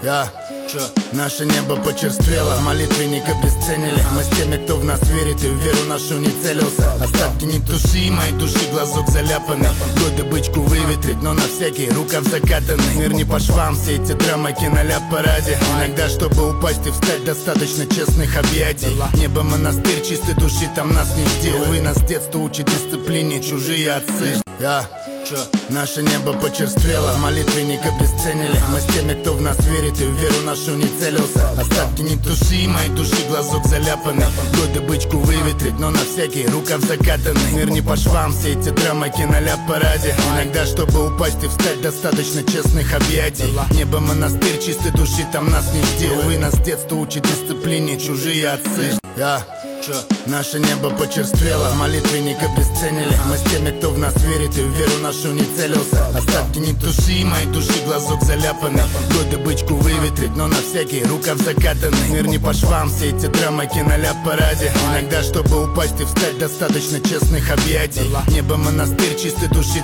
Наше небо почерствело, молитвенник обесценили. Мы с теми, кто в нас верит и в веру нашу не целился. Остатки не туши, моей души глазок заляпанный. Годы бычку выветрить, но на всякий рукав закатанный. Мир не по швам, все эти драмы киноляп параде. Иногда, чтобы упасть и встать, достаточно честных объятий. Небо монастырь чистой души, там нас не жди. Увы, нас с детства учат дисциплине чужие отцы. Наше небо почерствело, молитвенник обесценили. Мы с теми, кто в нас верит и в веру нашу не целился. Остатки не туши, моей души глазок заляпанный. Годы бычку выветрить, но на всякий рукав закатанный. Мир не по швам, все эти драмы киноляп параде. Иногда, чтобы упасть и встать, достаточно честных объятий. Небо монастырь чистой души, там нас не жди. Увы, нас с детства учат дисциплине чужие отцы. Наше небо почерствело, молитвенник обесценили. Мы с теми, кто в нас верит и в веру нашу не целился. Остатки не туши, моей души глазок заляпанный. Годы бычку выветрить, но на всякий рукав закатанный. Мир не по швам, все эти драмы киноляп параде. Иногда, чтобы упасть и встать, достаточно честных объятий. Небо монастырь чистой души,